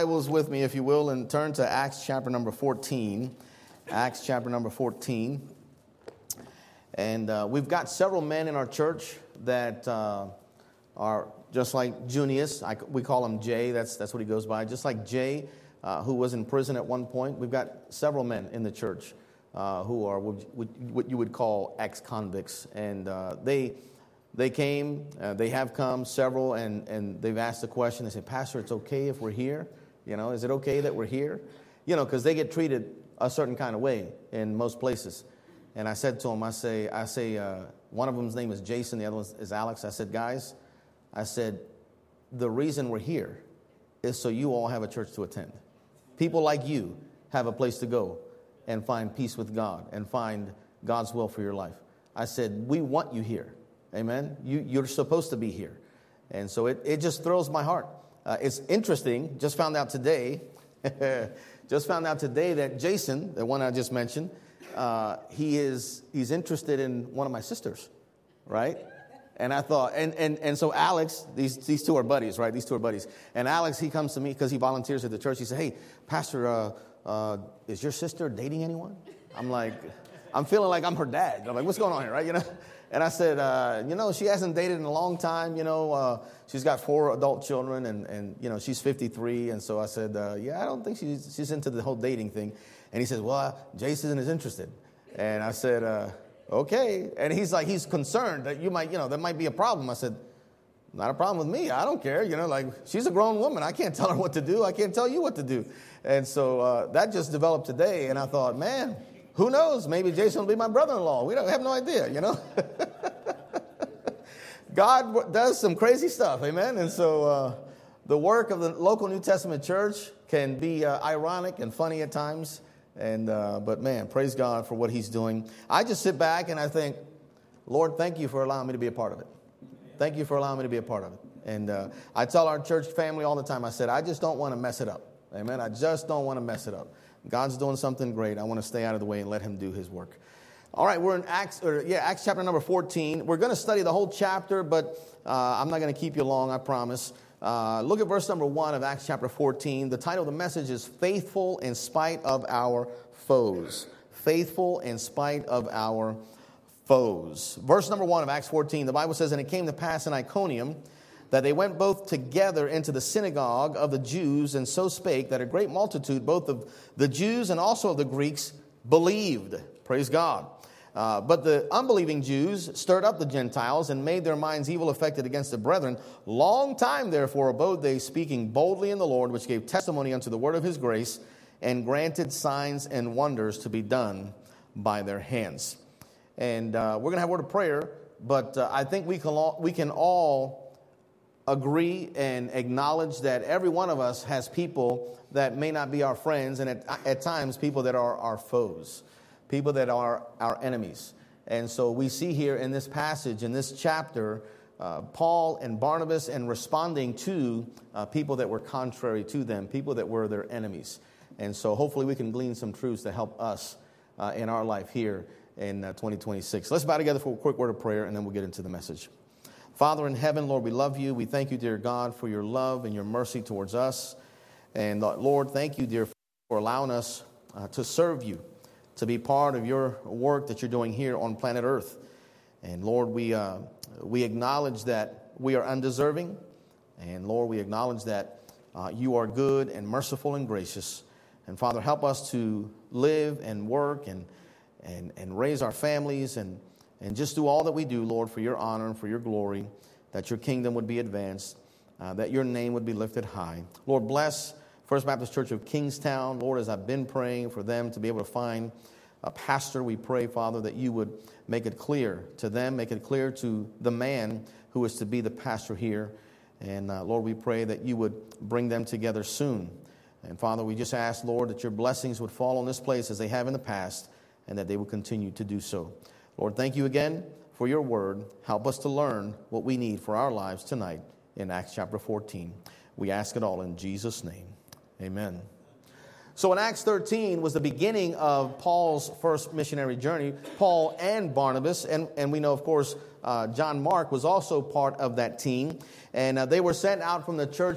Bibles with me, if you will, and turn to Acts chapter number 14. Acts chapter number 14. And we've got several men in our church that are just like Junius. We call him Jay. That's what he goes by. Just like Jay, who was in prison at one point. We've got several men in the church who are what you would call ex-convicts. And they came, they have come, several, and they've asked the question. They say, Pastor, it's okay if we're here? You know, is it okay that we're here? You know, because they get treated a certain kind of way in most places. And I said to them, I say, one of them's name is Jason, the other one is Alex. I said, guys, the reason we're here is so you all have a church to attend. People like you have a place to go and find peace with God and find God's will for your life. I said, we want you here. Amen. You're supposed to be here. And so it just thrills my heart. It's interesting. Just found out today that Jason, the one I just mentioned, he's interested in one of my sisters, right? And I thought, and so Alex, these two are buddies, right? These two are buddies. And Alex, he comes to me because he volunteers at the church. He said, hey, Pastor, is your sister dating anyone? I'm like, I'm feeling like I'm her dad. I'm like, what's going on here, right? You know? And I said, she hasn't dated in a long time. She's got 4 adult children and she's 53. And so I said, I don't think she's into the whole dating thing. And he says, well, Jason is interested. And I said, okay. And he's concerned that there might be a problem. I said, not a problem with me. I don't care. She's a grown woman. I can't tell her what to do. I can't tell you what to do. And so that just developed today. And I thought, man, who knows? Maybe Jason will be my brother-in-law. We have no idea, God does some crazy stuff, amen? And so the work of the local New Testament church can be ironic and funny at times. But man, praise God for what he's doing. I just sit back and I think, Lord, thank you for allowing me to be a part of it. Thank you for allowing me to be a part of it. And I tell our church family all the time, I said, I just don't want to mess it up. Amen? I just don't want to mess it up. God's doing something great. I want to stay out of the way and let him do his work. All right, we're in Acts chapter number 14. We're going to study the whole chapter, but I'm not going to keep you long, I promise. Look at verse number 1 of Acts chapter 14. The title of the message is Faithful in Spite of Our Foes. Faithful in Spite of Our Foes. Verse number 1 of Acts 14, the Bible says, And it came to pass in Iconium that they went both together into the synagogue of the Jews, and so spake that a great multitude, both of the Jews and also of the Greeks, believed. Praise God. But the unbelieving Jews stirred up the Gentiles and made their minds evil affected against the brethren. Long time, therefore, abode they, speaking boldly in the Lord, which gave testimony unto the word of his grace, and granted signs and wonders to be done by their hands. And we're going to have a word of prayer, but I think we can all agree and acknowledge that every one of us has people that may not be our friends, and at times people that are our foes, people that are our enemies. And so we see here in this passage, in this chapter, Paul and Barnabas and responding to people that were contrary to them, people that were their enemies. And so hopefully we can glean some truths to help us in our life here in 2026. Let's bow together for a quick word of prayer, and then we'll get into the message. Father in heaven, Lord, we love you. We thank you, dear God, for your love and your mercy towards us. And Lord, thank you, dear, for allowing us to serve you, to be part of your work that you're doing here on planet Earth. And Lord, we acknowledge that we are undeserving. And Lord, we acknowledge that you are good and merciful and gracious. And Father, help us to live and work and raise our families and just do all that we do, Lord, for your honor and for your glory, that your kingdom would be advanced, that your name would be lifted high. Lord, bless First Baptist Church of Kingstown. Lord, as I've been praying for them to be able to find a pastor, we pray, Father, that you would make it clear to them, make it clear to the man who is to be the pastor here. And Lord, we pray that you would bring them together soon. And Father, we just ask, Lord, that your blessings would fall on this place as they have in the past, and that they will continue to do so. Lord, thank you again for your word. Help us to learn what we need for our lives tonight in Acts chapter 14. We ask it all in Jesus' name. Amen. So in Acts 13 was the beginning of Paul's first missionary journey, Paul and Barnabas. And we know, of course, John Mark was also part of that team. And they were sent out from the church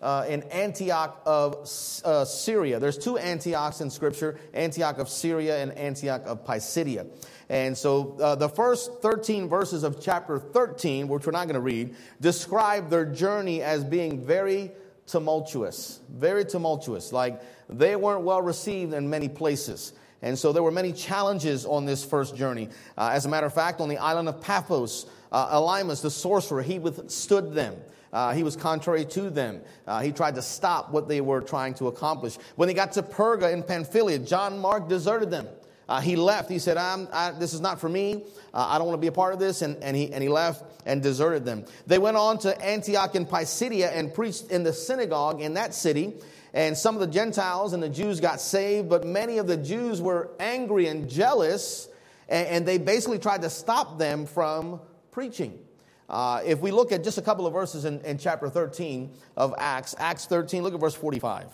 in Antioch of Syria. There's two Antiochs in Scripture, Antioch of Syria and Antioch of Pisidia. And so the first 13 verses of chapter 13, which we're not going to read, describe their journey as being very tumultuous. Very tumultuous. Like they weren't well received in many places. And so there were many challenges on this first journey. As a matter of fact, on the island of Paphos, Elymas, the sorcerer, he withstood them. He was contrary to them. He tried to stop what they were trying to accomplish. When they got to Perga in Pamphylia, John Mark deserted them. He left. He said, this is not for me. I don't want to be a part of this. And he left and deserted them. They went on to Antioch in Pisidia and preached in the synagogue in that city. And some of the Gentiles and the Jews got saved. But many of the Jews were angry and jealous. And they basically tried to stop them from preaching. If we look at just a couple of verses in chapter 13 of Acts 13, look at verse 45.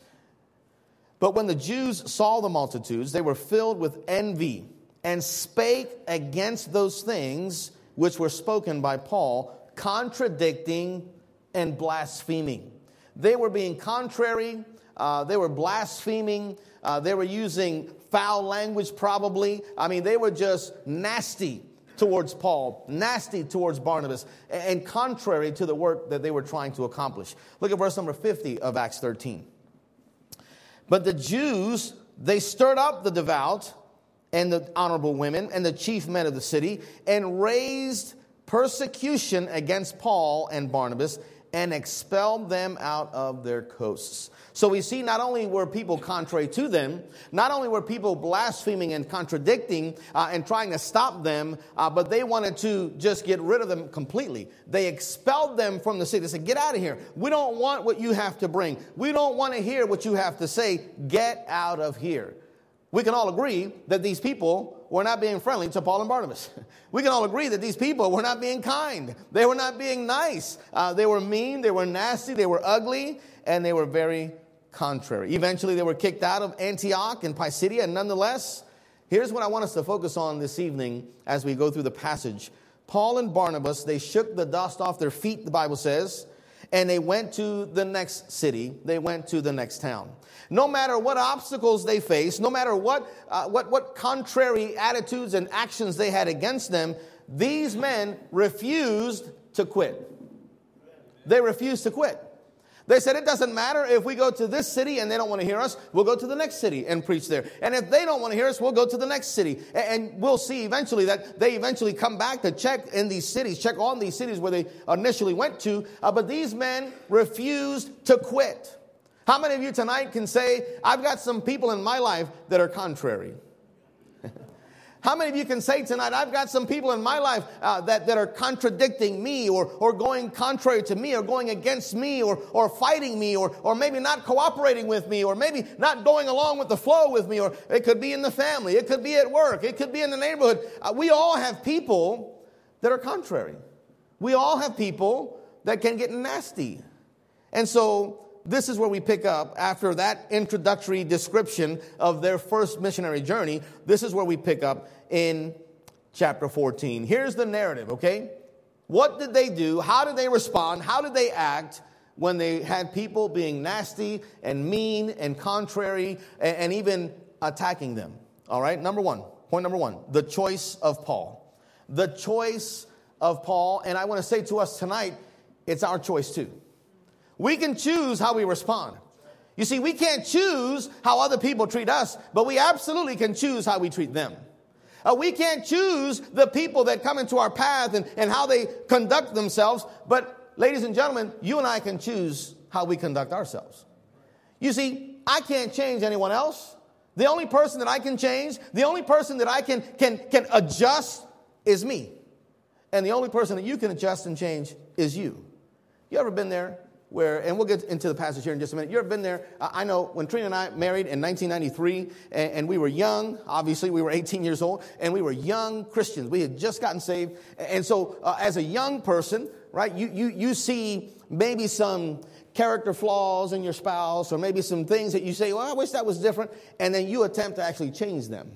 But when the Jews saw the multitudes, they were filled with envy and spake against those things which were spoken by Paul, contradicting and blaspheming. They were being contrary. They were blaspheming. They were using foul language probably. I mean, they were just nasty towards Paul, nasty towards Barnabas, and contrary to the work that they were trying to accomplish. Look at verse number 50 of Acts 13. But the Jews, they stirred up the devout and the honorable women and the chief men of the city and raised persecution against Paul and Barnabas and expelled them out of their coasts. So we see not only were people contrary to them, not only were people blaspheming and contradicting and trying to stop them, but they wanted to just get rid of them completely. They expelled them from the city. They said, get out of here. We don't want what you have to bring. We don't want to hear what you have to say. Get out of here. We can all agree that these people were not being friendly to Paul and Barnabas. We can all agree that these people were not being kind. They were not being nice. They were mean. They were nasty. They were ugly. And they were very contrary. Eventually, they were kicked out of Antioch and Pisidia. And nonetheless, here's what I want us to focus on this evening as we go through the passage. Paul and Barnabas, they shook the dust off their feet, the Bible says, and they went to the next city. They went to the next town. No matter what obstacles they faced, no matter what contrary attitudes and actions they had against them, these men refused to quit. They refused to quit. They said, it doesn't matter if we go to this city and they don't want to hear us, we'll go to the next city and preach there. And if they don't want to hear us, we'll go to the next city. And we'll see eventually that they eventually come back to check in these cities, check on these cities where they initially went to. But these men refused to quit. How many of you tonight can say, I've got some people in my life that are contrary? How many of you can say tonight, I've got some people in my life that are contradicting me or going contrary to me or going against me or fighting me or maybe not cooperating with me or maybe not going along with the flow with me, or it could be in the family, it could be at work, it could be in the neighborhood. We all have people that are contrary. We all have people that can get nasty. And so this is where we pick up after that introductory description of their first missionary journey. This is where we pick up in chapter 14. Here's the narrative, okay? What did they do? How did they respond? How did they act when they had people being nasty and mean and contrary and even attacking them? All right, point number one, the choice of Paul. The choice of Paul. And I want to say to us tonight, it's our choice too. We can choose how we respond. You see, we can't choose how other people treat us, but we absolutely can choose how we treat them. We can't choose the people that come into our path and how they conduct themselves, but ladies and gentlemen, you and I can choose how we conduct ourselves. You see, I can't change anyone else. The only person that I can change, the only person that I can adjust is me. And the only person that you can adjust and change is you. You ever been there? And we'll get into the passage here in just a minute. You ever been there? I know when Trina and I married in 1993, and we were young. Obviously, we were 18 years old, and we were young Christians. We had just gotten saved. And so as a young person, right, you see maybe some character flaws in your spouse or maybe some things that you say, well, I wish that was different. And then you attempt to actually change them.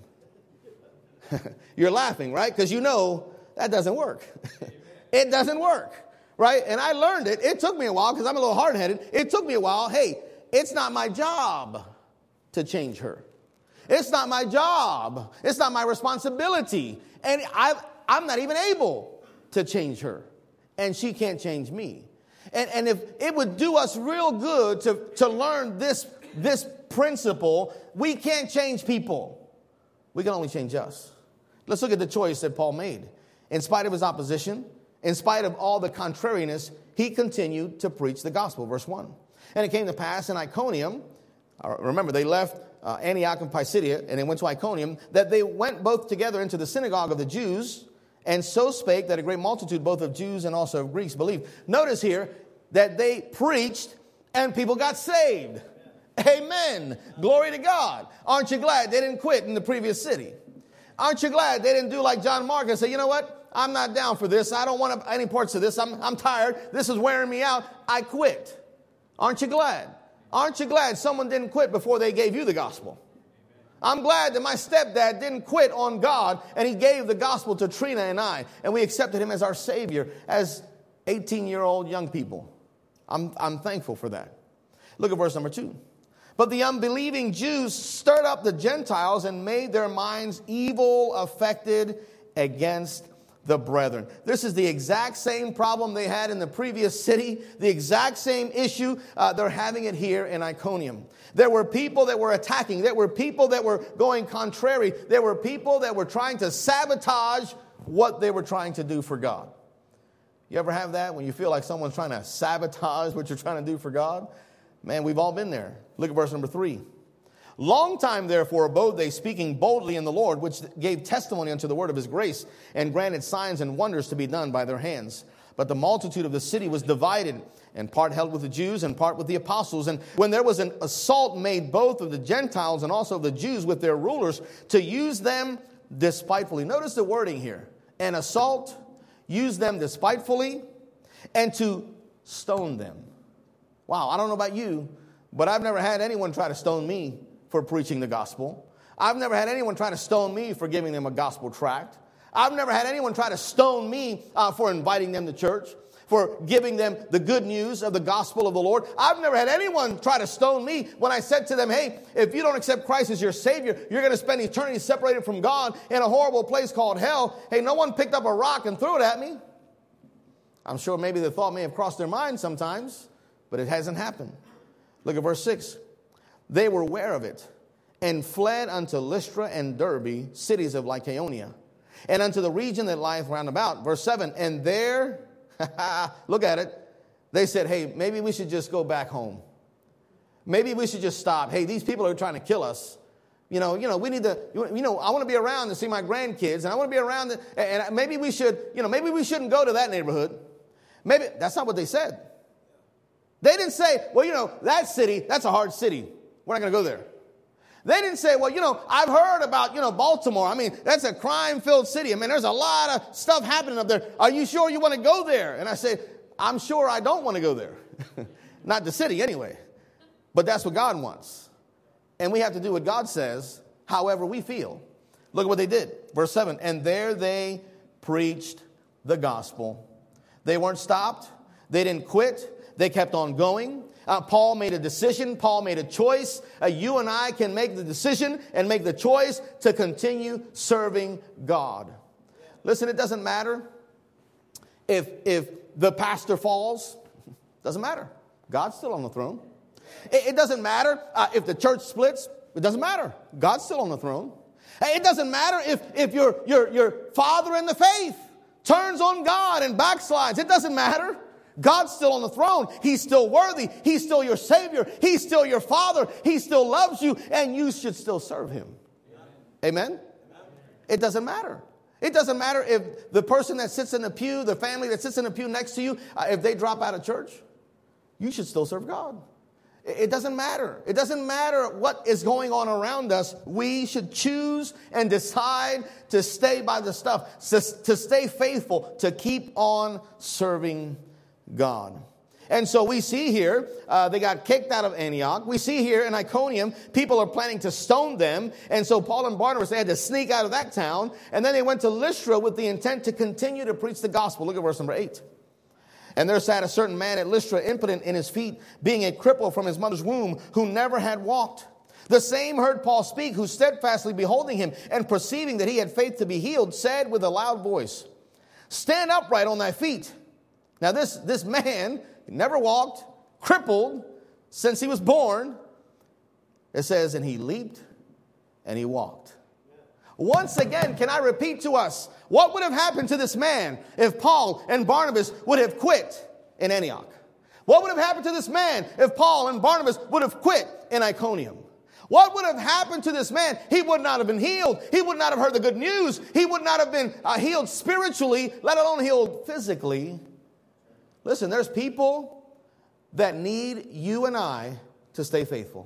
You're laughing, right? Because you know that doesn't work. It doesn't work. right? And I learned it. It took me a while because I'm a little hard-headed. It took me a while. Hey, it's not my job to change her. It's not my job. It's not my responsibility. And I'm not even able to change her. And she can't change me. And if it would do us real good to learn this principle, we can't change people. We can only change us. Let's look at the choice that Paul made. In spite of his opposition, in spite of all the contrariness, he continued to preach the gospel. Verse 1. And it came to pass in Iconium, remember they left Antioch and Pisidia, and they went to Iconium, that they went both together into the synagogue of the Jews, and so spake that a great multitude both of Jews and also of Greeks believed. Notice here that they preached and people got saved. Amen. Glory to God. Aren't you glad they didn't quit in the previous city? Aren't you glad they didn't do like John Mark and say, you know what? I'm not down for this. I don't want any parts of this. I'm tired. This is wearing me out. I quit. Aren't you glad? Aren't you glad someone didn't quit before they gave you the gospel? I'm glad that my stepdad didn't quit on God and he gave the gospel to Trina and I. And we accepted him as our Savior as 18-year-old young people. I'm thankful for that. Look at verse number 2. But the unbelieving Jews stirred up the Gentiles and made their minds evil affected against the brethren. This is the exact same problem they had in the previous city, the exact same issue. They're having it here in Iconium. There were people that were attacking. There were people that were going contrary. There were people that were trying to sabotage what they were trying to do for God. You ever have that when you feel like someone's trying to sabotage what you're trying to do for God? Man, we've all been there. Look at verse number 3. Long time, therefore, abode they, speaking boldly in the Lord, which gave testimony unto the word of his grace, and granted signs and wonders to be done by their hands. But the multitude of the city was divided, and part held with the Jews, and part with the apostles. And when there was an assault made both of the Gentiles and also of the Jews with their rulers, to use them despitefully. Notice the wording here. An assault, use them despitefully, and to stone them. Wow, I don't know about you, but I've never had anyone try to stone me for preaching the gospel. I've never had anyone try to stone me for giving them a gospel tract. I've never had anyone try to stone me for inviting them to church, for giving them the good news of the gospel of the Lord. I've never had anyone try to stone me when I said to them, hey, if you don't accept Christ as your Savior, you're going to spend eternity separated from God in a horrible place called hell. Hey, no one picked up a rock and threw it at me. I'm sure maybe the thought may have crossed their mind sometimes, but it hasn't happened. Look at verse 6. They were aware of it and fled unto Lystra and Derbe, cities of Lycaonia, and unto the region that lieth round about. Verse 7. And there, look at it, they said, hey, maybe we should just go back home. Maybe we should just stop. Hey, these people are trying to kill us. We need to, I want to be around to see my grandkids, and I want to be around, and maybe we should, maybe we shouldn't go to that neighborhood. Maybe, that's not what they said. They didn't say, well, that city, that's a hard city. We're not going to go there. They didn't say, well, I've heard about, Baltimore. I mean, that's a crime-filled city. I mean, there's a lot of stuff happening up there. Are you sure you want to go there? And I say, I'm sure I don't want to go there. Not the city anyway. But that's what God wants. And we have to do what God says, however we feel. Look at what they did. Verse 7, and there they preached the gospel. They weren't stopped. They didn't quit. They kept on going. Paul made a decision. Paul made a choice. You and I can make the decision and make the choice to continue serving God. Listen, it doesn't matter if the pastor falls. Doesn't matter. God's still on the throne. It doesn't matter if the church splits. It doesn't matter. God's still on the throne. It doesn't matter if your father in the faith turns on God and backslides. It doesn't matter. God's still on the throne. He's still worthy. He's still your Savior. He's still your Father. He still loves you, and you should still serve Him. Amen? It doesn't matter. It doesn't matter if the person that sits in the pew, the family that sits in the pew next to you, if they drop out of church, you should still serve God. It doesn't matter. It doesn't matter what is going on around us. We should choose and decide to stay by the stuff, to stay faithful, to keep on serving God. And so we see here, they got kicked out of Antioch. We see here in Iconium, people are planning to stone them. And so Paul and Barnabas, they had to sneak out of that town. And then they went to Lystra with the intent to continue to preach the gospel. Look at verse number 8. And there sat a certain man at Lystra, impotent in his feet, being a cripple from his mother's womb, who never had walked. The same heard Paul speak, who steadfastly beholding him, and perceiving that he had faith to be healed, said with a loud voice, Stand upright on thy feet. Now this man never walked, crippled since he was born. It says, and he leaped and he walked. Once again, can I repeat to us, what would have happened to this man if Paul and Barnabas would have quit in Antioch? What would have happened to this man if Paul and Barnabas would have quit in Iconium? What would have happened to this man? He would not have been healed. He would not have heard the good news. He would not have been healed spiritually, let alone healed physically. Listen, there's people that need you and I to stay faithful.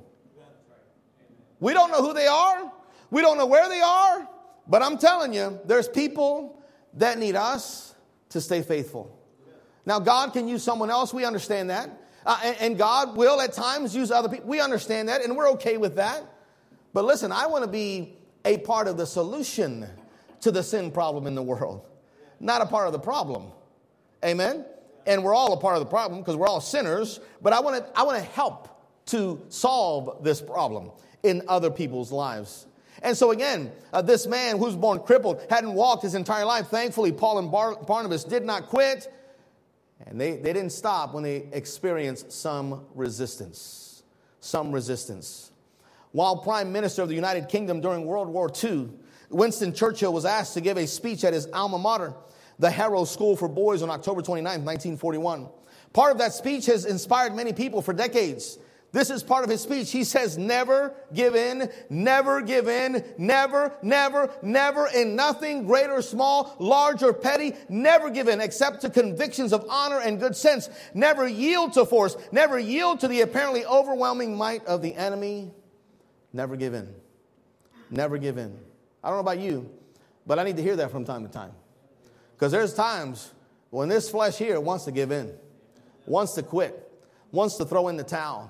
We don't know who they are. We don't know where they are. But I'm telling you, there's people that need us to stay faithful. Now, God can use someone else. We understand that. And God will at times use other people. We understand that, and we're okay with that. But listen, I want to be a part of the solution to the sin problem in the world, not a part of the problem. Amen? And we're all a part of the problem because we're all sinners. But I want to help to solve this problem in other people's lives. And so again, this man who's born crippled hadn't walked his entire life. Thankfully, Paul and Barnabas did not quit. And they didn't stop when they experienced some resistance. Some resistance. While Prime Minister of the United Kingdom during World War II, Winston Churchill was asked to give a speech at his alma mater, the Harrow School for Boys, on October 29, 1941. Part of that speech has inspired many people for decades. This is part of his speech. He says, never give in, never give in, never, never, never, in nothing, great or small, large or petty, never give in, except to convictions of honor and good sense. Never yield to force, never yield to the apparently overwhelming might of the enemy. Never give in. Never give in. I don't know about you, but I need to hear that from time to time. Because there's times when this flesh here wants to give in, wants to quit, wants to throw in the towel.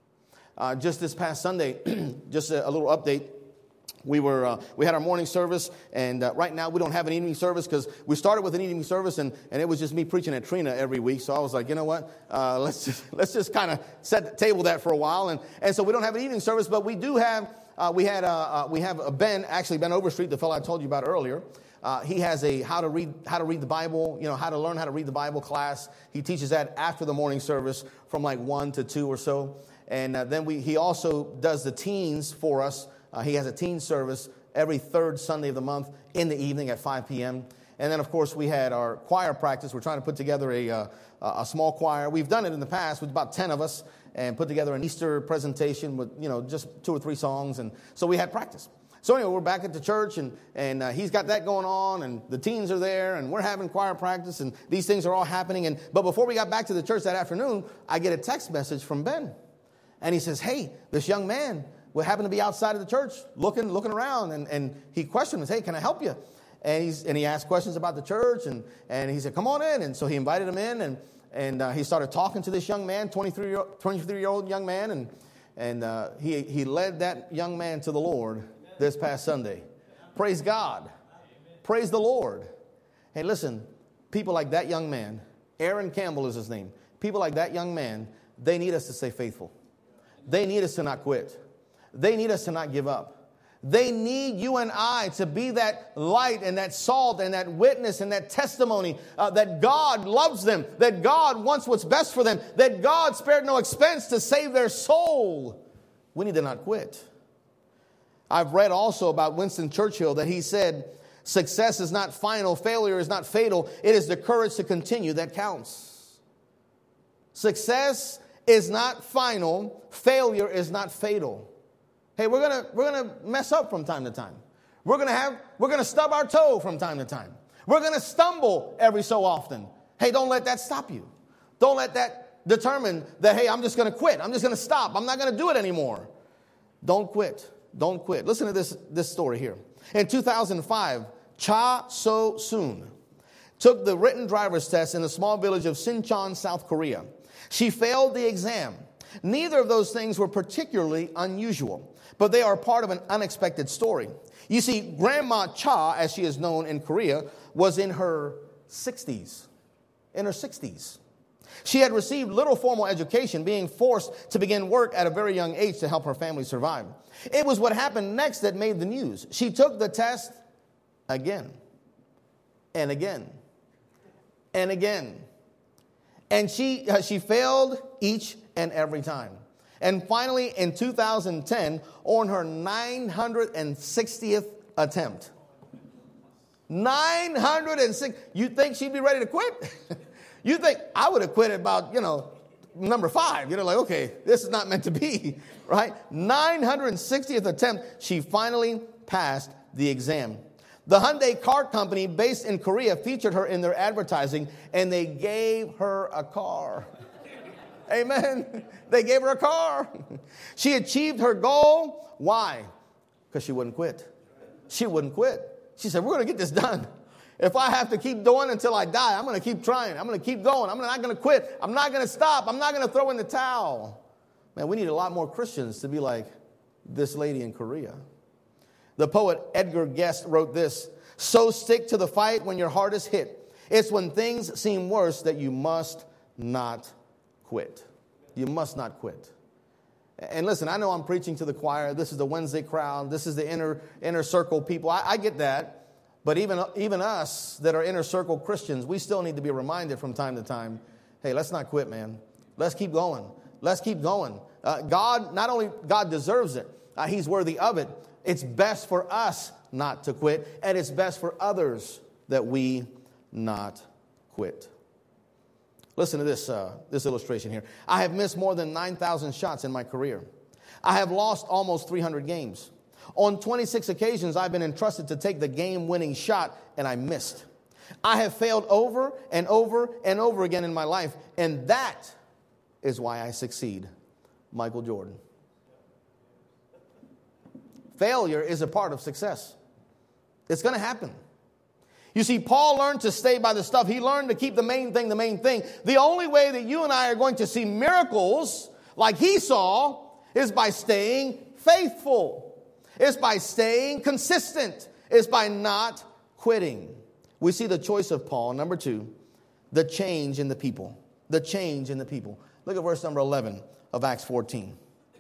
Just this past Sunday, just a little update. We had our morning service, and right now we don't have an evening service because we started with an evening service, and it was just me preaching at Trina every week. So I was like, you know what? Let's just kind of table that for a while, and so we don't have an evening service, but we do have we have Ben Overstreet, the fellow I told you about earlier. He has a how to read the Bible, how to learn how to read the Bible class. He teaches that after the morning service from like 1 to 2 or so. And then he also does the teens for us. He has a teen service every third Sunday of the month in the evening at 5 p.m. And then, of course, we had our choir practice. We're trying to put together a small choir. We've done it in the past with about 10 of us and put together an Easter presentation with, just 2 or 3 songs. And so we had practice. So anyway, we're back at the church, and he's got that going on, and the teens are there, and we're having choir practice, and these things are all happening. But before we got back to the church that afternoon, I get a text message from Ben. And he says, hey, this young man will happen to be outside of the church looking around. And he questioned us, hey, can I help you? And he asked questions about the church. And he said, come on in. And so he invited him in. And he started talking to this young man, 23-year-old young man. And he led that young man to the Lord this past Sunday. Praise God. Praise the Lord. Hey, listen, people like that young man, Aaron Campbell is his name. People like that young man, they need us to stay faithful. They need us to not quit. They need us to not give up. They need you and I to be that light and that salt and that witness and that testimony that God loves them, that God wants what's best for them, that God spared no expense to save their soul. We need to not quit. I've read also about Winston Churchill that he said, success is not final, failure is not fatal. It is the courage to continue that counts. Success is not final. Failure is not fatal. Hey, we're gonna mess up from time to time. We're gonna stub our toe from time to time. We're gonna stumble every so often. Hey, don't let that stop you. Don't let that determine that, hey, I'm just gonna quit. I'm just gonna stop. I'm not gonna do it anymore. Don't quit. Don't quit. Listen to this story here. In 2005, Cha So-soon took the written driver's test in the small village of Sinchon, South Korea. She failed the exam. Neither of those things were particularly unusual, but they are part of an unexpected story. You see, Grandma Cha, as she is known in Korea, was in her 60s. In her 60s. She had received little formal education, being forced to begin work at a very young age to help her family survive. It was what happened next that made the news. She took the test again and again and again. And she failed each and every time. And finally, in 2010, on her 960th attempt. 906. You think she'd be ready to quit? You think I would have quit at about, number 5. Like, okay, this is not meant to be, right? 960th attempt, she finally passed the exam. The Hyundai car company based in Korea featured her in their advertising, and they gave her a car. Amen. They gave her a car. She achieved her goal. Why? Because she wouldn't quit. She wouldn't quit. She said, we're going to get this done. If I have to keep doing until I die, I'm going to keep trying. I'm going to keep going. I'm not going to quit. I'm not going to stop. I'm not going to throw in the towel. Man, we need a lot more Christians to be like this lady in Korea. The poet Edgar Guest wrote this: so stick to the fight when your heart is hit. It's when things seem worse that you must not quit. You must not quit. And listen, I know I'm preaching to the choir. This is the Wednesday crowd. This is the inner circle people. I get that. But even us that are inner circle Christians, we still need to be reminded from time to time, hey, let's not quit, man. Let's keep going. Let's keep going. Not only God deserves it, he's worthy of it. It's best for us not to quit, and it's best for others that we not quit. Listen to this illustration here. I have missed more than 9,000 shots in my career. I have lost almost 300 games. On 26 occasions, I've been entrusted to take the game-winning shot, and I missed. I have failed over and over and over again in my life, and that is why I succeed. Michael Jordan. Failure is a part of success. It's going to happen. You see, Paul learned to stay by the stuff. He learned to keep the main thing the main thing. The only way that you and I are going to see miracles like he saw is by staying faithful. It's by staying consistent. It's by not quitting. We see the choice of Paul. Number 2, the change in the people. The change in the people. Look at verse number 11 of Acts 14.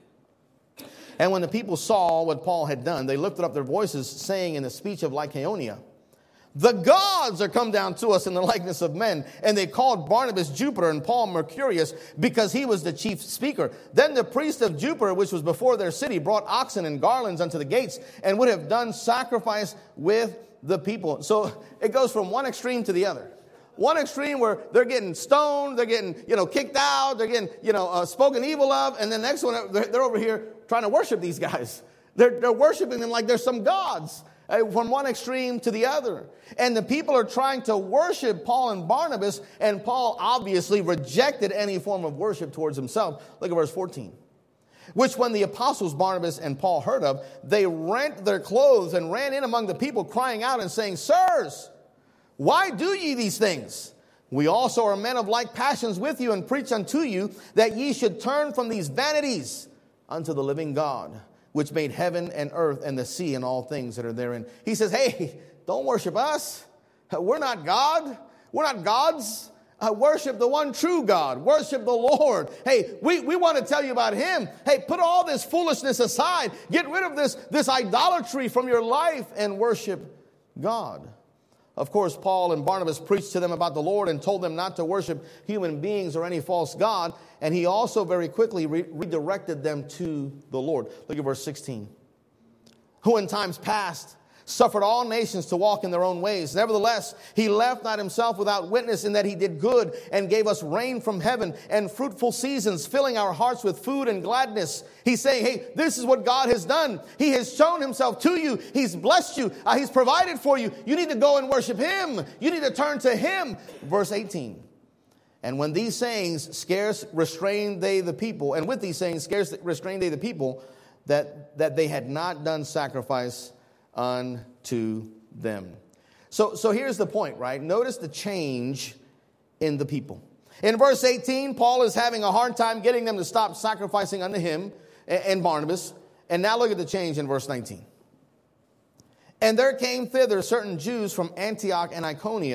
And when the people saw what Paul had done, they lifted up their voices, saying in the speech of Lycaonia, the gods are come down to us in the likeness of men. And they called Barnabas Jupiter and Paul Mercurius, because he was the chief speaker. Then the priest of Jupiter, which was before their city, brought oxen and garlands unto the gates, and would have done sacrifice with the people. So it goes from one extreme to the other. One extreme where they're getting stoned, they're getting, kicked out, they're getting, spoken evil of. And the next one, they're over here trying to worship these guys. They're worshiping them like they're some gods. From one extreme to the other. And the people are trying to worship Paul and Barnabas, and Paul obviously rejected any form of worship towards himself. Look at verse 14. Which when the apostles Barnabas and Paul heard of, they rent their clothes and ran in among the people, crying out and saying, Sirs, why do ye these things? We also are men of like passions with you, and preach unto you that ye should turn from these vanities unto the living God, which made heaven and earth and the sea and all things that are therein. He says, hey, don't worship us. We're not God. We're not gods. Worship the one true God. Worship the Lord. Hey, we want to tell you about him. Hey, put all this foolishness aside. Get rid of this idolatry from your life and worship God. Of course, Paul and Barnabas preached to them about the Lord and told them not to worship human beings or any false god. And he also very quickly redirected them to the Lord. Look at verse 16. Who in times past suffered all nations to walk in their own ways. Nevertheless, he left not himself without witness, in that he did good and gave us rain from heaven and fruitful seasons, filling our hearts with food and gladness. He's saying, hey, this is what God has done. He has shown himself to you. He's blessed you. He's provided for you. You need to go and worship him. You need to turn to him. Verse 18. And when these sayings scarce restrained they the people, and with these sayings scarce restrained they the people, that they had not done sacrifice unto them. So here's the point, right? Notice the change in the people. In verse 18, Paul is having a hard time getting them to stop sacrificing unto him and Barnabas. And now look at the change in verse 19. And there came thither certain Jews from Antioch and Iconium,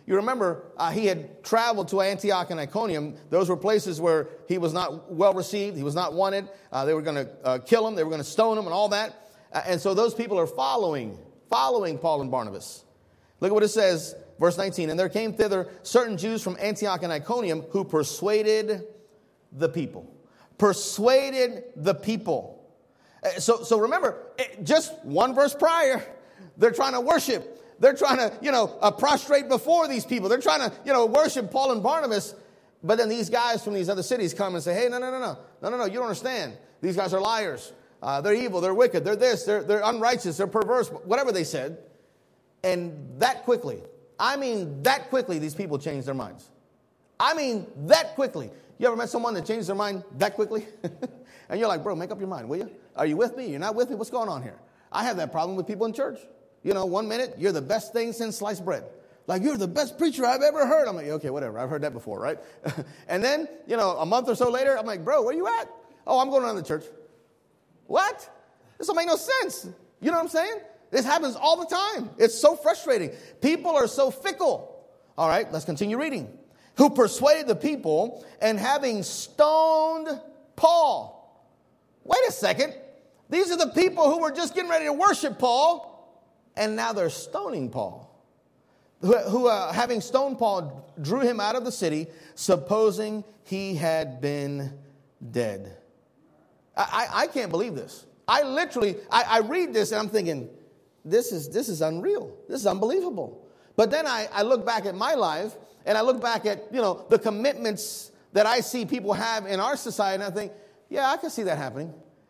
You remember, he had traveled to Antioch and Iconium. Those were places where he was not well received. He was not wanted. They were going to kill him. They were going to stone him and all that. And so those people are following Paul and Barnabas. Look at what it says, verse 19. And there came thither certain Jews from Antioch and Iconium who persuaded the people. Persuaded the people. So remember, just one verse prior, they're trying to worship. They're trying to, prostrate before these people. They're trying to, worship Paul and Barnabas. But then these guys from these other cities come and say, hey, no, you don't understand. These guys are liars. They're evil. They're wicked. They're this. They're unrighteous. They're perverse. Whatever they said. And that quickly, these people changed their minds. That quickly. You ever met someone that changed their mind that quickly? And you're like, bro, make up your mind, will you? Are you with me? You're not with me? What's going on here? I have that problem with people in church. 1 minute, you're the best thing since sliced bread. Like, you're the best preacher I've ever heard. I'm like, okay, whatever. I've heard that before, right? And then, a month or so later, I'm like, bro, where you at? Oh, I'm going around the church. What? This don't make no sense. You know what I'm saying? This happens all the time. It's so frustrating. People are so fickle. All right, let's continue reading. Who persuaded the people, and having stoned Paul. Wait a second. These are the people who were just getting ready to worship Paul. And now they're stoning Paul, who having stoned Paul, drew him out of the city, supposing he had been dead. I can't believe this. I read this and I'm thinking, this is unreal. This is unbelievable. But then I look back at my life and I look back at, the commitments that I see people have in our society. And I think, yeah, I can see that happening.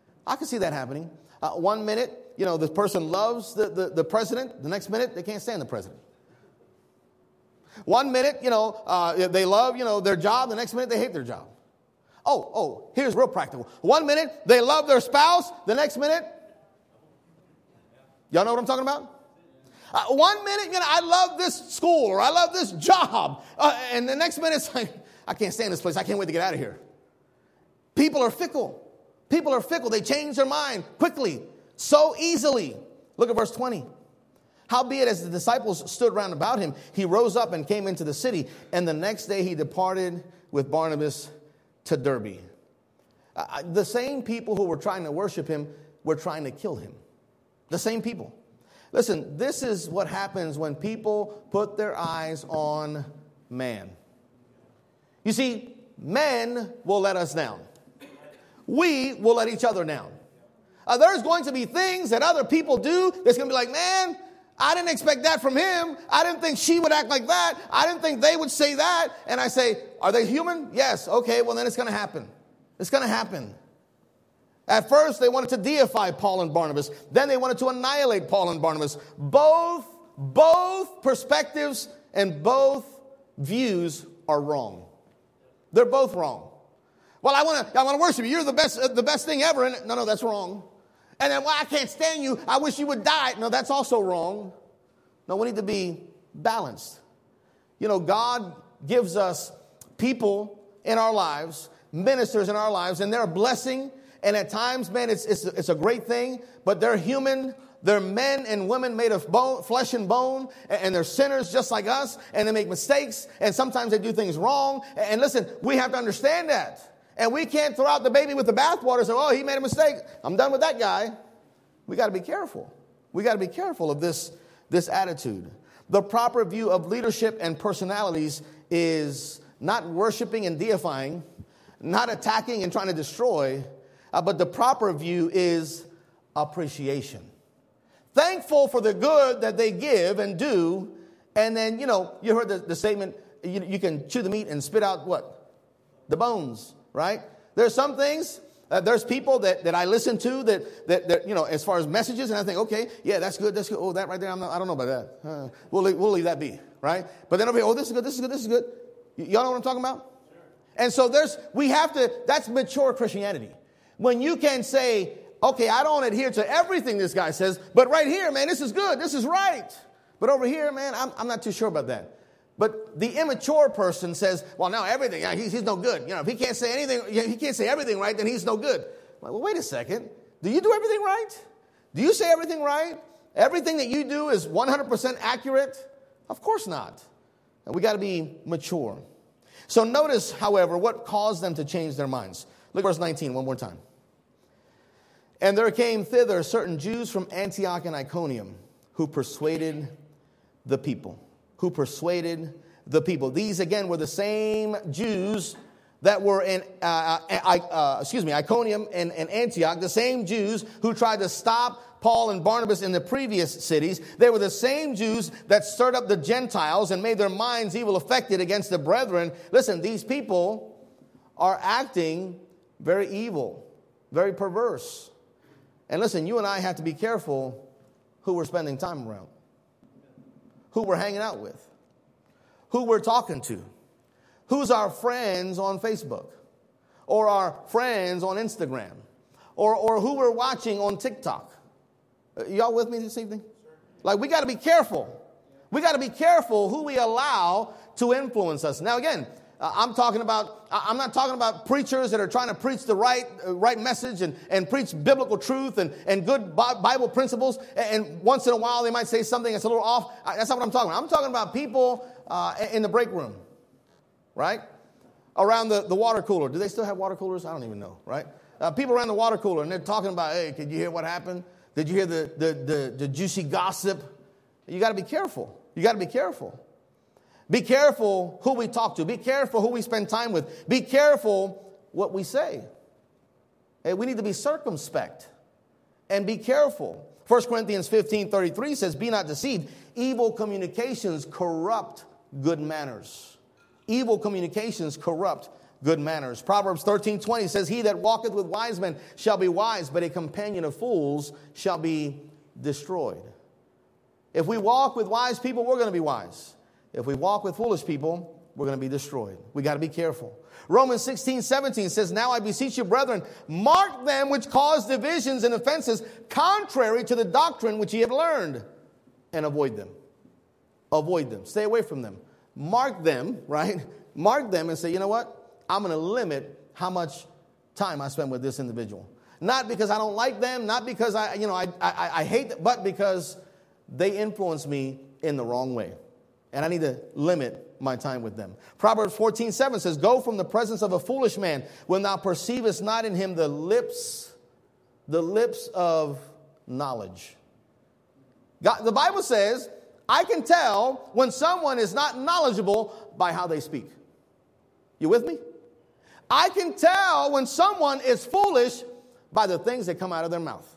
1 minute, this person loves the president. The next minute, they can't stand the president. 1 minute, they love, their job. The next minute, they hate their job. Oh, here's real practical. 1 minute, they love their spouse. The next minute, y'all know what I'm talking about? 1 minute, I love this school or I love this job. And the next minute, it's like, I can't stand this place. I can't wait to get out of here. People are fickle. They change their mind quickly, so easily. Look at verse 20. Howbeit, as the disciples stood round about him, he rose up and came into the city. And the next day he departed with Barnabas to Derbe. The same people who were trying to worship him were trying to kill him. The same people. Listen, this is what happens when people put their eyes on man. You see, men will let us down. We will let each other down. There's going to be things that other people do that's going to be like, man, I didn't expect that from him. I didn't think she would act like that. I didn't think they would say that. And I say, are they human? Yes. Okay, well, then it's going to happen. It's going to happen. At first, they wanted to deify Paul and Barnabas. Then they wanted to annihilate Paul and Barnabas. Both perspectives and both views are wrong. They're both wrong. Well, I want to worship you. You're the best thing ever. And no, that's wrong. And then, well, I can't stand you. I wish you would die. No, that's also wrong. No, we need to be balanced. God gives us people in our lives, ministers in our lives, and they're a blessing. And at times, man, it's a great thing. But they're human. They're men and women made of bone, flesh and bone, and they're sinners just like us, and they make mistakes, and sometimes they do things wrong. And listen, we have to understand that. And we can't throw out the baby with the bathwater and say, oh, he made a mistake. I'm done with that guy. We got to be careful. We got to be careful of this attitude. The proper view of leadership and personalities is not worshiping and deifying, not attacking and trying to destroy, but the proper view is appreciation. Thankful for the good that they give and do. And then, you heard the statement, you can chew the meat and spit out what? The bones. Right? There's some things, there's people that I listen to that as far as messages, and I think, okay, yeah, that's good. Oh, that right there, I don't know about that. We'll leave that be, right? But then over here, oh, this is good. Y'all know what I'm talking about? Sure. And so that's mature Christianity. When you can say, okay, I don't adhere to everything this guy says, but right here, man, this is good. This is right. But over here, man, I'm not too sure about that. But the immature person says, well, now everything, he's no good. If he can't say anything, he can't say everything right, then he's no good. Well, wait a second. Do you do everything right? Do you say everything right? Everything that you do is 100% accurate? Of course not. We got to be mature. So notice, however, what caused them to change their minds. Look at verse 19 one more time. And there came thither certain Jews from Antioch and Iconium who persuaded the people. Who persuaded the people. These, again, were the same Jews that were in Iconium and Antioch. The same Jews who tried to stop Paul and Barnabas in the previous cities. They were the same Jews that stirred up the Gentiles and made their minds evil affected against the brethren. Listen, these people are acting very evil, very perverse. And listen, you and I have to be careful who we're spending time around, who we're hanging out with, who we're talking to, who's our friends on Facebook, or our friends on Instagram, or who we're watching on TikTok. Y'all with me this evening? Like, we got to be careful. We got to be careful who we allow to influence us. Now, again, I'm not talking about preachers that are trying to preach the right message and preach biblical truth and good Bible principles. And once in a while, they might say something that's a little off. That's not what I'm talking about. I'm talking about people in the break room, right? Around the water cooler. Do they still have water coolers? I don't even know, right? People around the water cooler, and they're talking about, hey, did you hear what happened? Did you hear the juicy gossip? You got to be careful. You got to be careful. Be careful who we talk to. Be careful who we spend time with. Be careful what we say. Hey, we need to be circumspect and be careful. 1 Corinthians 15:33 says, be not deceived. Evil communications corrupt good manners. Evil communications corrupt good manners. Proverbs 13:20 says, he that walketh with wise men shall be wise, but a companion of fools shall be destroyed. If we walk with wise people, we're going to be wise. If we walk with foolish people, we're going to be destroyed. We got to be careful. Romans 16:17 says, now I beseech you, brethren, mark them which cause divisions and offenses contrary to the doctrine which ye have learned, and avoid them. Avoid them. Stay away from them. Mark them, right? Mark them and say, you know what? I'm going to limit how much time I spend with this individual. Not because I don't like them, not because I hate them, but because they influence me in the wrong way. And I need to limit my time with them. Proverbs 14:7 says, go from the presence of a foolish man when thou perceivest not in him the lips of knowledge. God, the Bible says, I can tell when someone is not knowledgeable by how they speak. You with me? I can tell when someone is foolish by the things that come out of their mouth.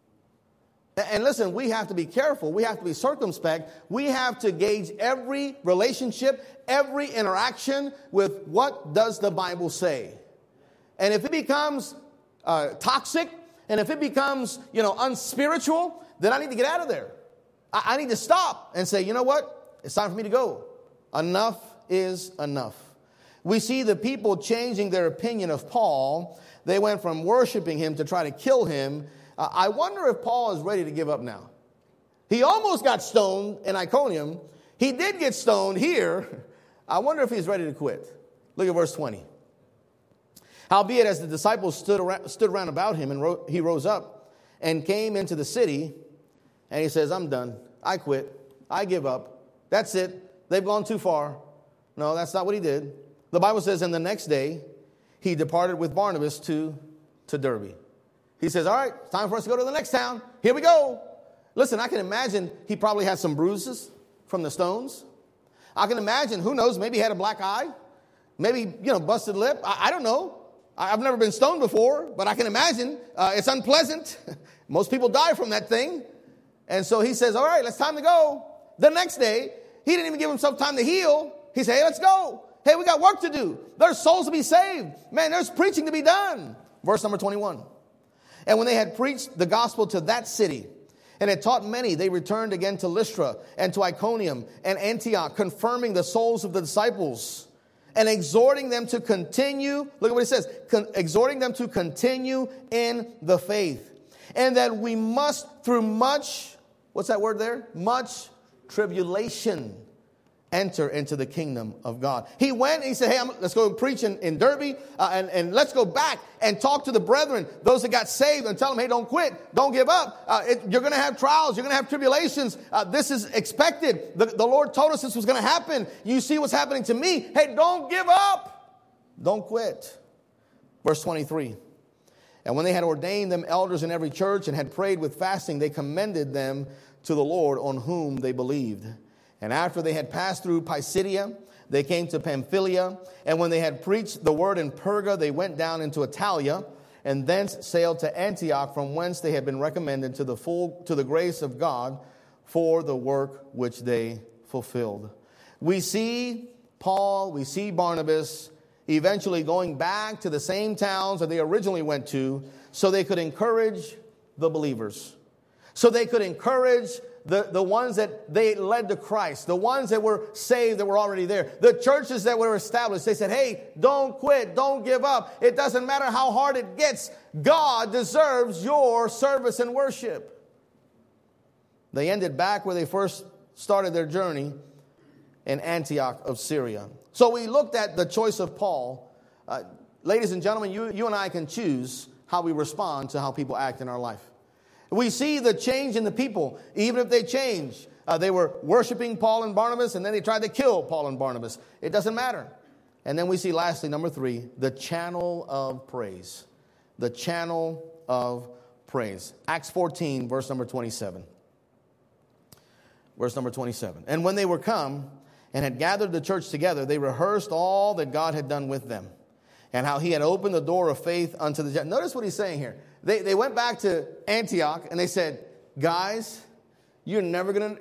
And listen, we have to be careful. We have to be circumspect. We have to gauge every relationship, every interaction with what does the Bible say. And if it becomes toxic, and if it becomes, unspiritual, then I need to get out of there. I need to stop and say, you know what? It's time for me to go. Enough is enough. We see the people changing their opinion of Paul. They went from worshiping him to try to kill him. I wonder if Paul is ready to give up now. He almost got stoned in Iconium. He did get stoned here. I wonder if he's ready to quit. Look at verse 20. Howbeit, as the disciples stood around about him, and he rose up and came into the city, and he says, I'm done. I quit. I give up. That's it. They've gone too far. No, that's not what he did. The Bible says, and the next day, he departed with Barnabas to Derbe. He says, all right, it's time for us to go to the next town. Here we go. Listen, I can imagine he probably had some bruises from the stones. I can imagine, who knows, maybe he had a black eye. Maybe, busted lip. I don't know. I've never been stoned before, but I can imagine it's unpleasant. Most people die from that thing. And so he says, all right, it's time to go. The next day, he didn't even give himself time to heal. He said, hey, let's go. Hey, we got work to do. There's souls to be saved. Man, there's preaching to be done. Verse number 21. And when they had preached the gospel to that city and had taught many, they returned again to Lystra and to Iconium and Antioch, confirming the souls of the disciples and exhorting them to continue. Look at what it says. Exhorting them to continue in the faith. And that we must, through much, what's that word there? Much tribulation. enter into the kingdom of God. He went and he said, hey, let's go preach in Derby and let's go back and talk to the brethren, those that got saved, and tell them, hey, don't quit. Don't give up. You're going to have trials. You're going to have tribulations. This is expected. The Lord told us this was going to happen. You see what's happening to me. Hey, don't give up. Don't quit. Verse 23. And when they had ordained them elders in every church and had prayed with fasting, they commended them to the Lord on whom they believed. And after they had passed through Pisidia, they came to Pamphylia. And when they had preached the word in Perga, they went down into Italia, and thence sailed to Antioch, from whence they had been recommended to the grace of God for the work which they fulfilled. We see Paul, we see Barnabas eventually going back to the same towns that they originally went to, so they could encourage the believers, so they could encourage the ones that they led to Christ, the ones that were saved, that were already there, the churches that were established. They said, hey, don't quit, don't give up. It doesn't matter how hard it gets. God deserves your service and worship. They ended back where they first started their journey, in Antioch of Syria. So we looked at the choice of Paul. Ladies and gentlemen, you and I can choose how we respond to how people act in our life. We see the change in the people, even if they change. They were worshiping Paul and Barnabas, and then they tried to kill Paul and Barnabas. It doesn't matter. And then we see, lastly, number 3, the channel of praise. The channel of praise. Acts 14, verse number 27. Verse number 27. And when they were come and had gathered the church together, they rehearsed all that God had done with them, and how he had opened the door of faith unto the Gentiles. Notice what he's saying here. They went back to Antioch and they said, guys, you're never gonna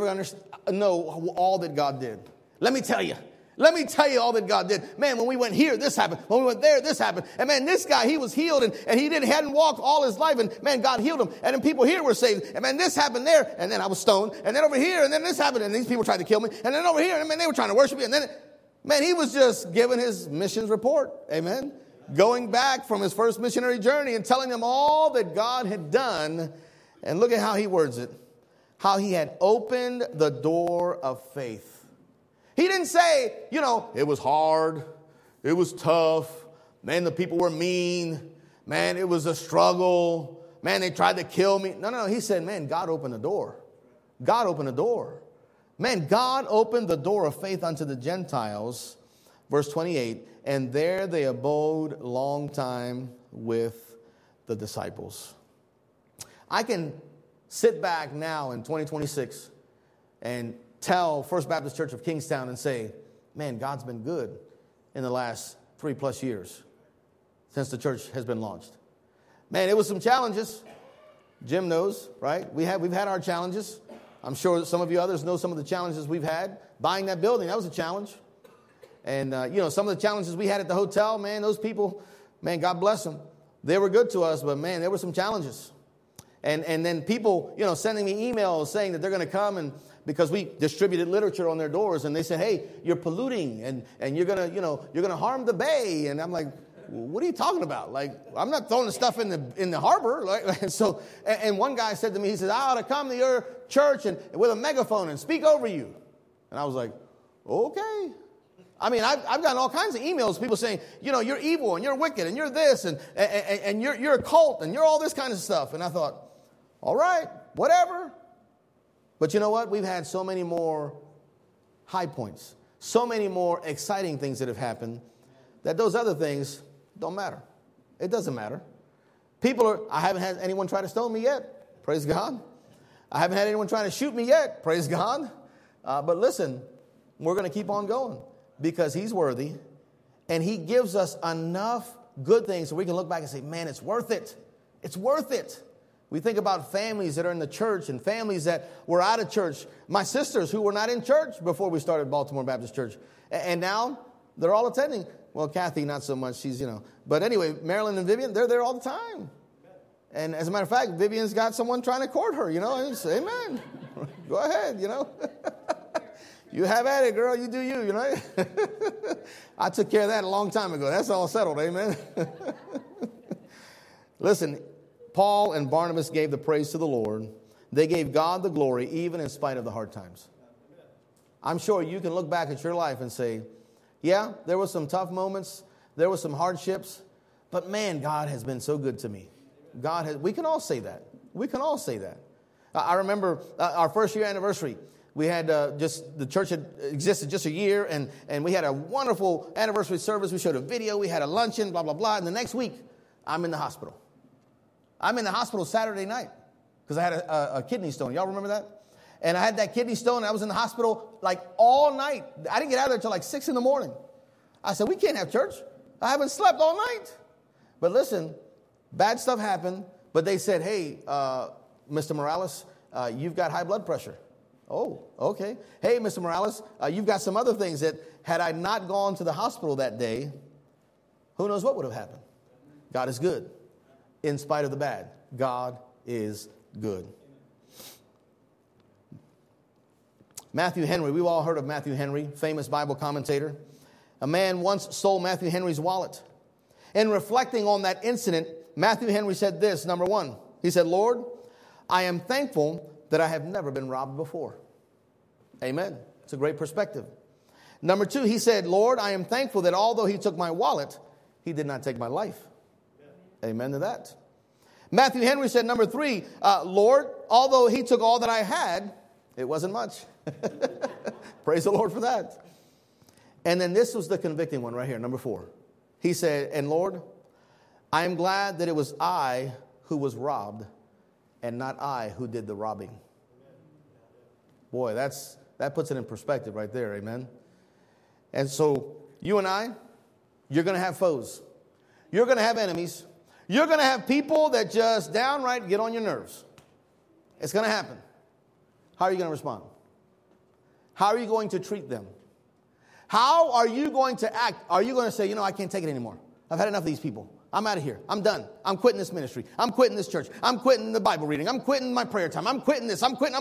know all that God did. Let me tell you all that God did. Man, when we went here, this happened. When we went there, this happened. And man, this guy, he was healed and he hadn't walked all his life. And man, God healed him. And then people here were saved. And man, this happened there. And then I was stoned. And then over here. And then this happened. And these people tried to kill me. And then over here. And man, they were trying to worship me. And then, man, he was just giving his missions report. Amen. Going back from his first missionary journey and telling them all that God had done. And look at how he words it. How he had opened the door of faith. He didn't say, it was hard. It was tough. Man, the people were mean. Man, it was a struggle. Man, they tried to kill me. No. He said, man, God opened the door. God opened the door. Man, God opened the door of faith unto the Gentiles. Verse 28, and there they abode long time with the disciples. I can sit back now in 2026 and tell First Baptist Church of Kingstown and say, man, God's been good in the last 3+ years since the church has been launched. Man, it was some challenges. Jim knows, right? We've had our challenges. I'm sure some of you others know some of the challenges we've had. Buying that building, that was a challenge. And, some of the challenges we had at the hotel, man, those people, man, God bless them. They were good to us, but, man, there were some challenges. And then people, sending me emails saying that they're going to come and because we distributed literature on their doors, and they said, hey, you're polluting, and you're going to harm the bay. And I'm like, what are you talking about? Like, I'm not throwing the stuff in the harbor. And one guy said to me, he said, I ought to come to your church and with a megaphone and speak over you. And I was like, okay. I mean, I've gotten all kinds of emails, people saying, you're evil and you're wicked and you're this and you're a cult and you're all this kind of stuff. And I thought, all right, whatever. But you know what? We've had so many more high points, so many more exciting things that have happened that those other things don't matter. It doesn't matter. I haven't had anyone try to stone me yet. Praise God. I haven't had anyone trying to shoot me yet. Praise God. But listen, we're going to keep on going because he's worthy and he gives us enough good things so we can look back and say, man, it's worth it. It's worth it. We think about families that are in the church and families that were out of church. My sisters who were not in church before we started Baltimore Baptist Church. And now they're all attending. Well, Kathy, not so much. She's, But anyway, Marilyn and Vivian, they're there all the time. And as a matter of fact, Vivian's got someone trying to court her, And say, amen. Go ahead, You have at it, girl. You do you, I took care of that a long time ago. That's all settled, amen. Listen, Paul and Barnabas gave the praise to the Lord. They gave God the glory even in spite of the hard times. I'm sure you can look back at your life and say, yeah, there were some tough moments. There were some hardships. But man, God has been so good to me. We can all say that. We can all say that. I remember our first year anniversary. We had the church had existed just a year, and we had a wonderful anniversary service. We showed a video. We had a luncheon, blah, blah, blah. And the next week, I'm in the hospital. I'm in the hospital Saturday night because I had a kidney stone. Y'all remember that? And I had that kidney stone, and I was in the hospital like all night. I didn't get out of there until like 6 in the morning. I said, we can't have church. I haven't slept all night. But listen, bad stuff happened. But they said, hey, Mr. Morales, you've got high blood pressure. Oh, okay. Hey, Mr. Morales, you've got some other things that had I not gone to the hospital that day, who knows what would have happened. God is good in spite of the bad. God is good. Matthew Henry, we've all heard of Matthew Henry, famous Bible commentator. A man once stole Matthew Henry's wallet. In reflecting on that incident, Matthew Henry said this, number one. He said, Lord, I am thankful that I have never been robbed before. Amen. It's a great perspective. Number two, he said, Lord, I am thankful that although he took my wallet, he did not take my life. Amen to that. Matthew Henry said, number three, Lord, although he took all that I had, it wasn't much. Praise the Lord for that. And then this was the convicting one right here, number four. He said, and Lord, I am glad that it was I who was robbed and not I who did the robbing. Boy, that puts it in perspective right there, amen? And so you and I, you're going to have foes. You're going to have enemies. You're going to have people that just downright get on your nerves. It's going to happen. How are you going to respond? How are you going to treat them? How are you going to act? Are you going to say, I can't take it anymore. I've had enough of these people. I'm out of here. I'm done. I'm quitting this ministry. I'm quitting this church. I'm quitting the Bible reading. I'm quitting my prayer time. I'm quitting this. I'm quitting.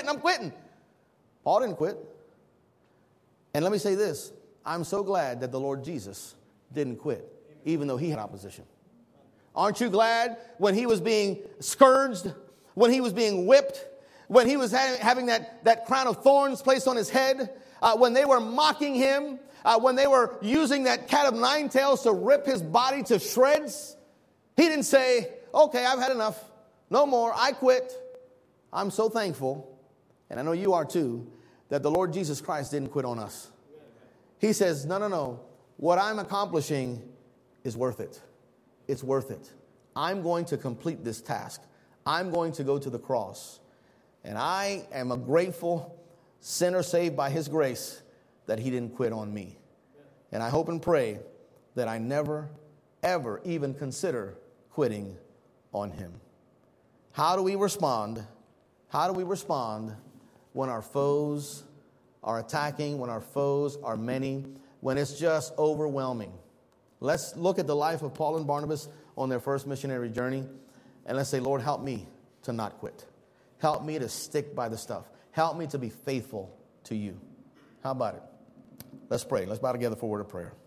Paul didn't quit. And let me say this. I'm so glad that the Lord Jesus didn't quit, even though he had opposition. Aren't you glad when he was being scourged, when he was being whipped, when he was having that crown of thorns placed on his head, when they were mocking him, when they were using that cat of nine tails to rip his body to shreds? He didn't say, okay, I've had enough. No more. I quit. I'm so thankful, and I know you are too, that the Lord Jesus Christ didn't quit on us. He says, no. What I'm accomplishing is worth it. It's worth it. I'm going to complete this task. I'm going to go to the cross. And I am a grateful sinner saved by his grace that he didn't quit on me. And I hope and pray that I never, ever even consider quitting on him. How do we respond? How do we respond when our foes are attacking, when our foes are many, when it's just overwhelming? Let's look at the life of Paul and Barnabas on their first missionary journey, and let's say, Lord, help me to not quit. Help me to stick by the stuff. Help me to be faithful to you. How about it? Let's pray. Let's bow together for a word of prayer.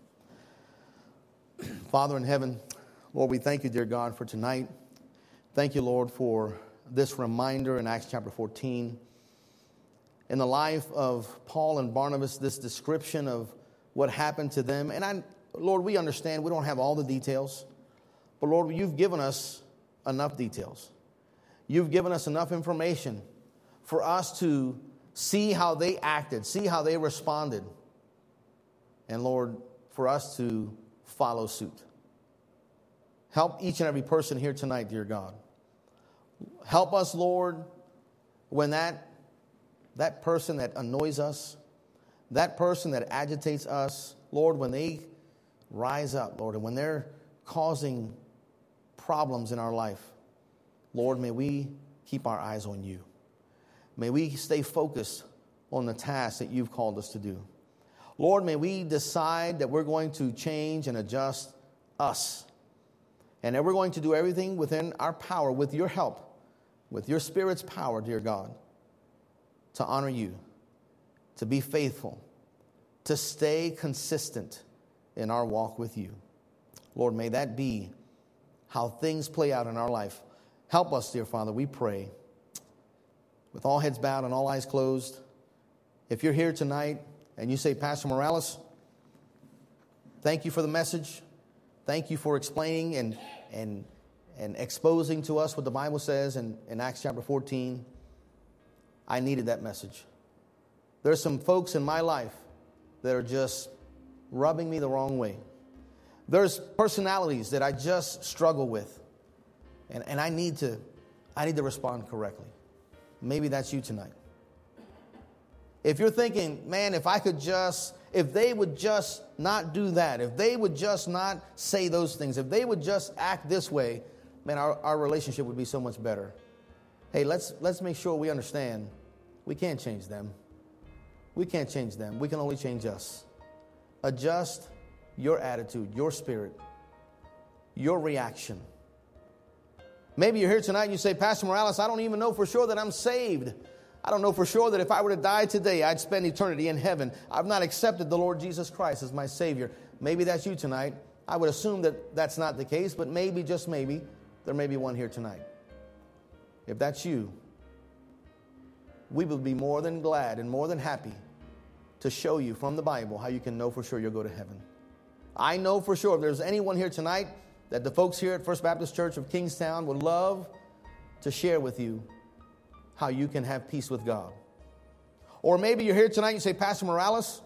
Father in heaven, Lord, we thank you, dear God, for tonight. Thank you, Lord, for this reminder in Acts chapter 14. In the life of Paul and Barnabas, this description of what happened to them. And Lord, we understand we don't have all the details. But Lord, you've given us enough details. You've given us enough information for us to see how they acted, see how they responded. And Lord, for us to follow suit. Help each and every person here tonight, dear God. Help us, Lord, when that person that annoys us, that person that agitates us, Lord, when they rise up, Lord, and when they're causing problems in our life, Lord, may we keep our eyes on you. May we stay focused on the task that you've called us to do. Lord, may we decide that we're going to change and adjust us. And that we're going to do everything within our power, with your help, with your Spirit's power, dear God, to honor you, to be faithful, to stay consistent in our walk with you. Lord, may that be how things play out in our life. Help us, dear Father, we pray. With all heads bowed and all eyes closed, If you're here tonight and you say, Pastor Morales, thank you for the message. Thank you for explaining and exposing to us what the Bible says in Acts chapter 14. I needed that message. There's some folks in my life that are just rubbing me the wrong way. There's personalities that I just struggle with. And I need to respond correctly. Maybe that's you tonight. If you're thinking, man, if they would just not do that, if they would just not say those things, if they would just act this way, man, our relationship would be so much better. Hey, let's make sure we understand we can't change them. We can't change them. We can only change us. Adjust your attitude, your spirit, your reaction. Maybe you're here tonight and you say, Pastor Morales, I don't even know for sure that I'm saved. I don't know for sure that if I were to die today, I'd spend eternity in heaven. I've not accepted the Lord Jesus Christ as my Savior. Maybe that's you tonight. I would assume that that's not the case, but maybe, just maybe, there may be one here tonight. If that's you, we will be more than glad and more than happy to show you from the Bible how you can know for sure you'll go to heaven. I know for sure if there's anyone here tonight that the folks here at First Baptist Church of Kingstown would love to share with you how you can have peace with God. Or maybe you're here tonight and you say, Pastor Morales,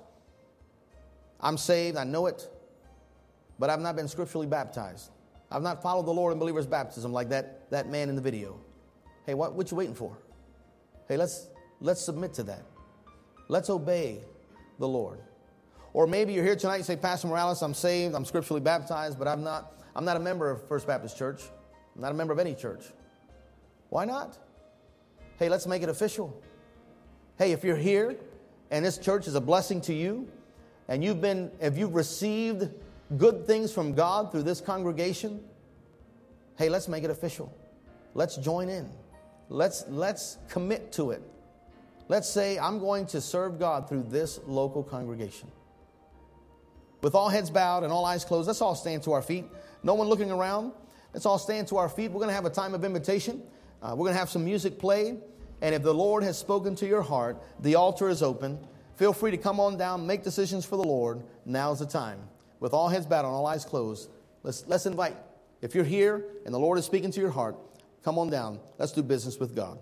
I'm saved, I know it, but I've not been scripturally baptized. I've not followed the Lord in believer's baptism like that man in the video. Hey, what you waiting for? Hey, let's submit to that. Let's obey the Lord. Or maybe you're here tonight and say, Pastor Morales, I'm saved, I'm scripturally baptized, but I'm not a member of First Baptist Church. I'm not a member of any church. Why not? Hey, let's make it official. Hey, if you're here and this church is a blessing to you, and if you've received good things from God through this congregation, hey, let's make it official. Let's join in. Let's commit to it. Let's say, I'm going to serve God through this local congregation. With all heads bowed and all eyes closed, let's all stand to our feet. No one looking around. Let's all stand to our feet. We're going to have a time of invitation. We're going to have some music played. And if the Lord has spoken to your heart, the altar is open. Feel free to come on down, make decisions for the Lord. Now's the time. With all heads bowed and all eyes closed, let's invite. If you're here and the Lord is speaking to your heart, come on down. Let's do business with God.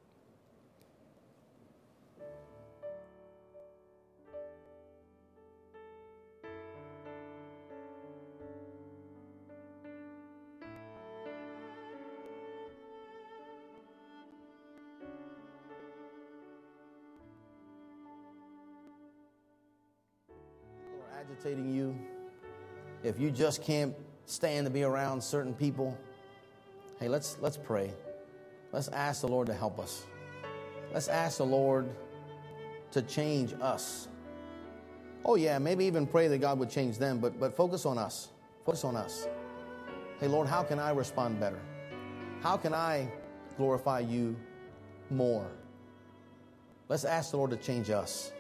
Agitating you, if you just can't stand to be around certain people, hey, let's pray. Let's ask the Lord to help us. Let's ask the Lord to change us. Oh yeah, maybe even pray that God would change them, but focus on us. Focus on us. Hey Lord, how can I respond better? How can I glorify you more? Let's ask the Lord to change us.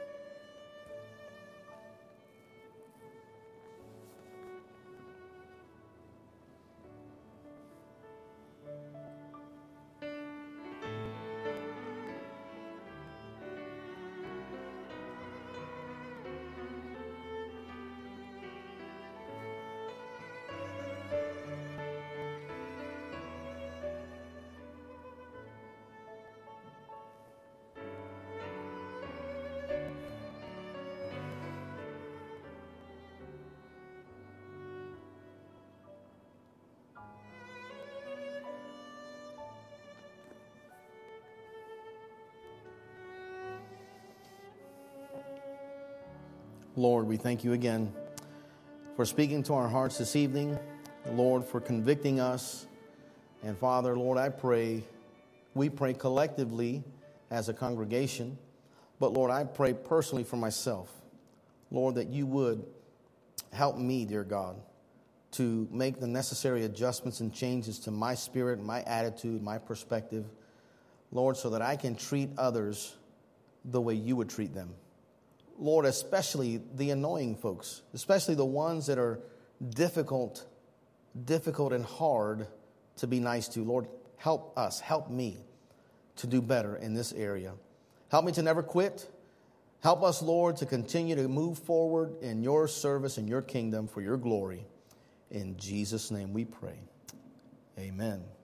Lord, we thank you again for speaking to our hearts this evening. Lord, for convicting us. And Father, Lord, we pray collectively as a congregation. But Lord, I pray personally for myself. Lord, that you would help me, dear God, to make the necessary adjustments and changes to my spirit, my attitude, my perspective. Lord, so that I can treat others the way you would treat them. Lord, especially the annoying folks, especially the ones that are difficult and hard to be nice to. Lord, help us, help me to do better in this area. Help me to never quit. Help us, Lord, to continue to move forward in your service and your kingdom for your glory. In Jesus' name we pray. Amen.